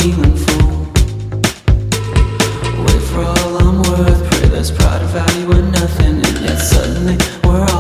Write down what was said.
kneeling fool. Wait for all I'm worth, pray there's pride or value in nothing. And yet suddenly we're